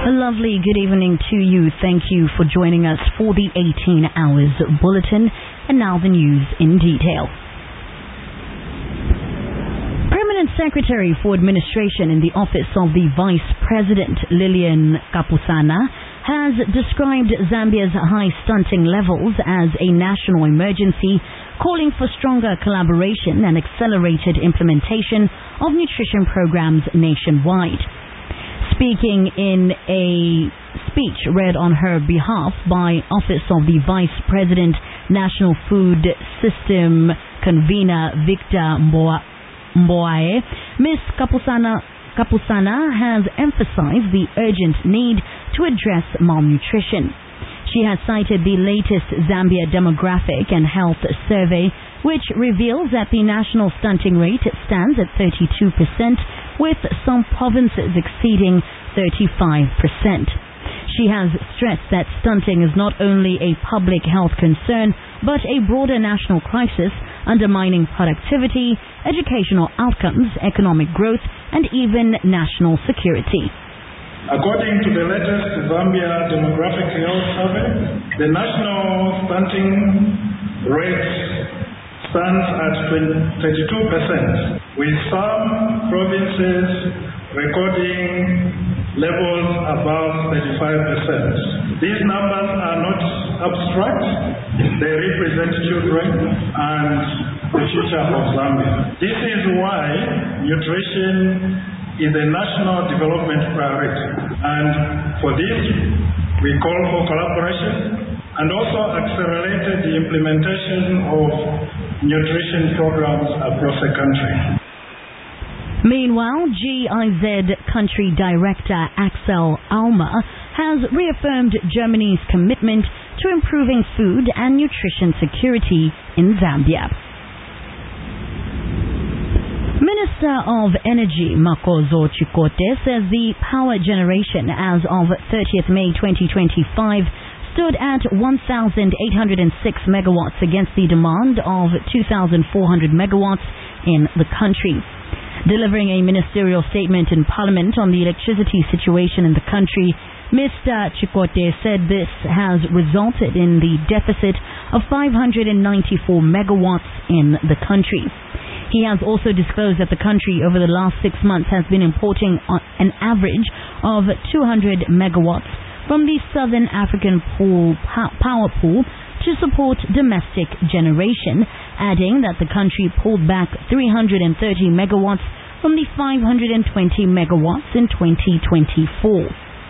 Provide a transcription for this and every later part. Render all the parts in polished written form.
A lovely good evening to you. Thank you for joining us for the 18 hours bulletin. And now the news in detail. Permanent Secretary for Administration in the Office of the Vice President, Lilian Kapusana, has described Zambia's high stunting levels as a national emergency, calling for stronger collaboration and accelerated implementation of nutrition programs nationwide. Speaking in a speech read on her behalf by Office of the Vice President, National Food System Convener Victor Mboae, Ms. Kapusana has emphasized the urgent need to address malnutrition. She has cited the latest Zambia Demographic and Health Survey, which reveals that the national stunting rate stands at 32%, with some provinces exceeding 35%. She has stressed that stunting is not only a public health concern, but a broader national crisis, undermining productivity, educational outcomes, economic growth, and even national security. According to the latest Zambia Demographic Health Survey, the national stunting rate stands at 32%, with some provinces recording levels above 35%. These numbers are not abstract, they represent children and the future of Zambia. This is why nutrition is a national development priority, and for this we call for collaboration and also accelerated the implementation of nutrition programs across the country. Meanwhile, GIZ Country Director Axel Alma has reaffirmed Germany's commitment to improving food and nutrition security in Zambia. Minister of Energy Makozo Chikote says the power generation as of 30th May 2025 stood at 1,806 megawatts against the demand of 2,400 megawatts in the country. Delivering a ministerial statement in Parliament on the electricity situation in the country, Mr. Chikote said this has resulted in the deficit of 594 megawatts in the country. He has also disclosed that the country over the last 6 months has been importing an average of 200 megawatts from the Southern African power pool to support domestic generation, adding that the country pulled back 330 megawatts from the 520 megawatts in 2024.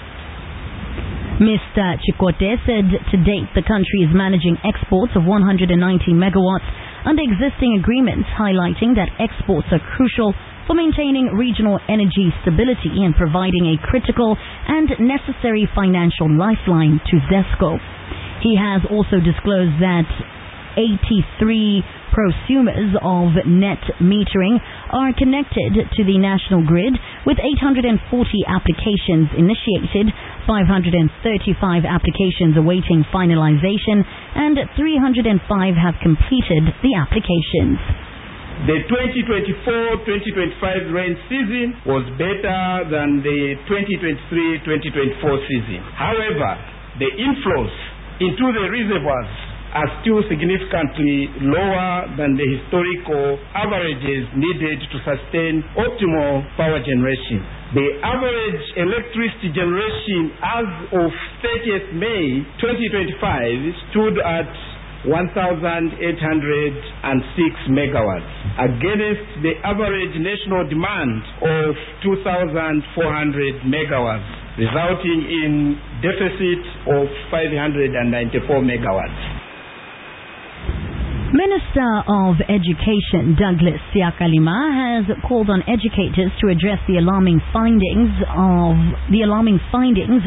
Mr. Chikote said to date the country is managing exports of 190 megawatts under existing agreements, highlighting that exports are crucial for maintaining regional energy stability and providing a critical and necessary financial lifeline to ZESCO. He has also disclosed that 83 prosumers of net metering are connected to the national grid, with 840 applications initiated, 535 applications awaiting finalization, and 305 have completed the applications. The 2024-2025 rain season was better than the 2023-2024 season. However, the inflows into the reservoirs are still significantly lower than the historical averages needed to sustain optimal power generation. The average electricity generation as of 30th May 2025 stood at 1,806 megawatts against the average national demand of 2,400 megawatts, resulting in deficit of 594 megawatts. Minister of Education Douglas Siakalima has called on educators to address the alarming findings of the 2022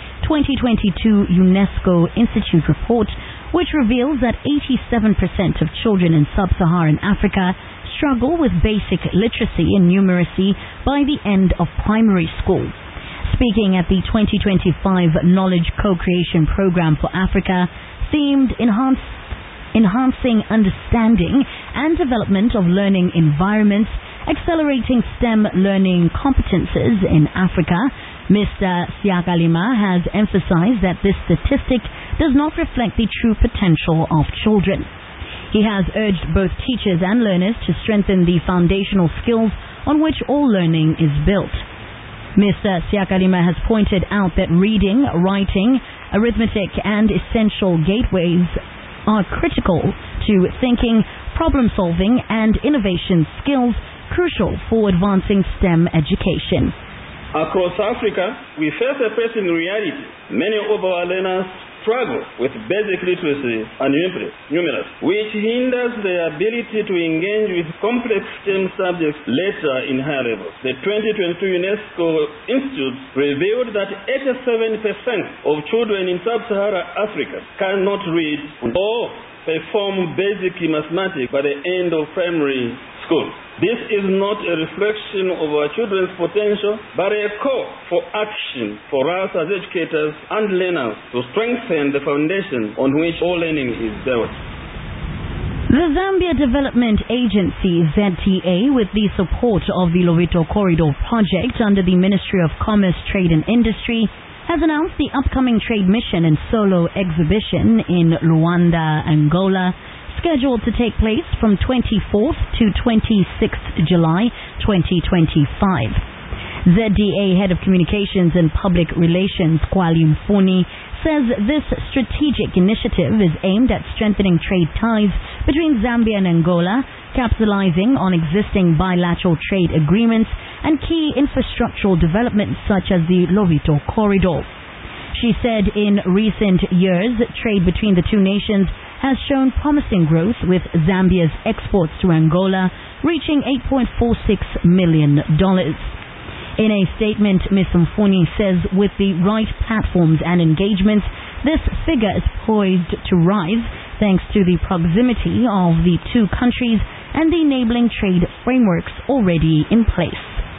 UNESCO Institute report, which reveals that 87% of children in sub-Saharan Africa struggle with basic literacy and numeracy by the end of primary school. Speaking at the 2025 Knowledge Co-Creation Program for Africa, themed Enhancing Understanding and Development of Learning Environments, Accelerating STEM Learning Competences in Africa, Mr. Siyakalima has emphasized that this statistic does not reflect the true potential of children. He has urged both teachers and learners to strengthen the foundational skills on which all learning is built. Mr. Siyakalima has pointed out that reading, writing, arithmetic, and essential gateways are critical to thinking, problem-solving, and innovation skills crucial for advancing STEM education. Across Africa, we face a pressing reality. Many of our learners struggle with basic literacy and numerals, which hinders their ability to engage with complex STEM subjects later in higher levels. The 2022 UNESCO Institute revealed that 87% of children in sub-Saharan Africa cannot read or perform basic mathematics by the end of primary school. This is not a reflection of our children's potential, but a call for action for us as educators and learners to strengthen the foundation on which all learning is built. The Zambia Development Agency, ZTA, with the support of the Lobito Corridor project under the Ministry of Commerce, Trade and Industry, has announced the upcoming trade mission and solo exhibition in Luanda, Angola, scheduled to take place from 24th to 26th July 2025. ZDA Head of Communications and Public Relations, Kwali Mfuni, says this strategic initiative is aimed at strengthening trade ties between Zambia and Angola, capitalizing on existing bilateral trade agreements and key infrastructural developments such as the Lobito Corridor. She said in recent years, trade between the two nations has shown promising growth, with Zambia's exports to Angola reaching $8.46 million. In a statement, Ms. Mfuni says with the right platforms and engagements, this figure is poised to rise thanks to the proximity of the two countries and the enabling trade frameworks already in place.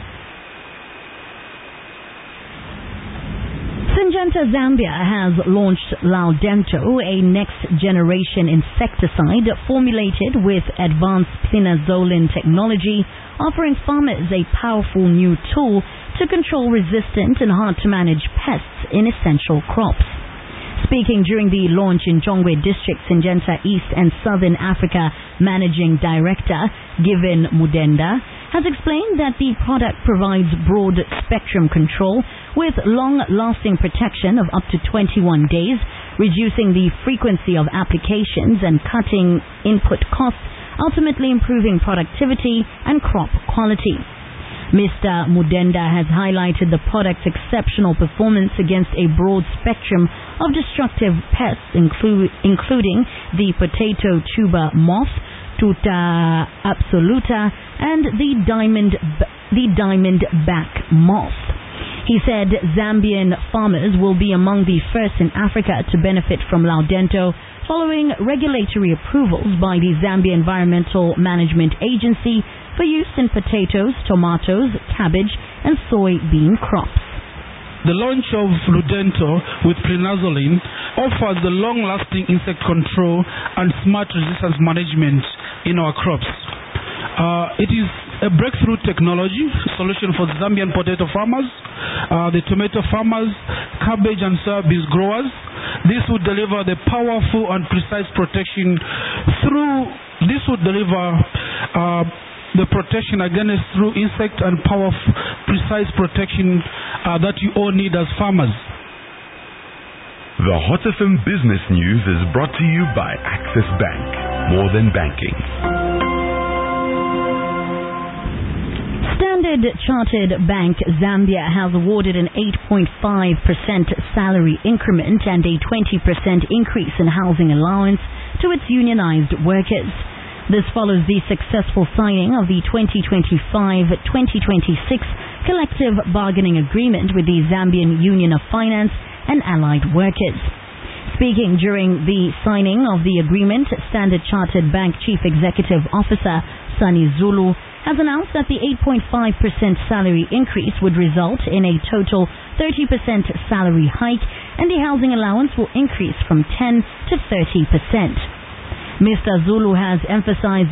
Syngenta Zambia has launched Laudento, a next-generation insecticide formulated with advanced plinazolin technology, offering farmers a powerful new tool to control resistant and hard-to-manage pests in essential crops. Speaking during the launch in Jongwe District, Syngenta East and Southern Africa Managing Director Given Mudenda has explained that the product provides broad-spectrum control with long-lasting protection of up to 21 days, reducing the frequency of applications and cutting input costs, ultimately improving productivity and crop quality. Mr. Mudenda has highlighted the product's exceptional performance against a broad spectrum of destructive pests, including the potato tuber moth, Tuta absoluta, and the diamond back moth. He said Zambian farmers will be among the first in Africa to benefit from Laudento, following regulatory approvals by the Zambia Environmental Management Agency for use in potatoes, tomatoes, cabbage, and soybean crops. The launch of Laudento with plinazolin offers the long-lasting insect control and smart resistance management in our crops. It is a breakthrough technology solution for the Zambian potato farmers, the tomato farmers, cabbage and soybean growers. This would deliver the powerful and precise protection the protection against through insect and powerful, precise protection that you all need as farmers. The Hot FM Business News is brought to you by Access Bank. More than banking. Standard Chartered Bank Zambia has awarded an 8.5% salary increment and a 20% increase in housing allowance to its unionized workers. This follows the successful signing of the 2025-2026 collective bargaining agreement with the Zambian Union of Finance and Allied Workers. Speaking during the signing of the agreement, Standard Chartered Bank Chief Executive Officer Sunny Zulu has announced that the 8.5% salary increase would result in a total 30% salary hike, and the housing allowance will increase from 10 to 30%. Mr. Zulu has emphasized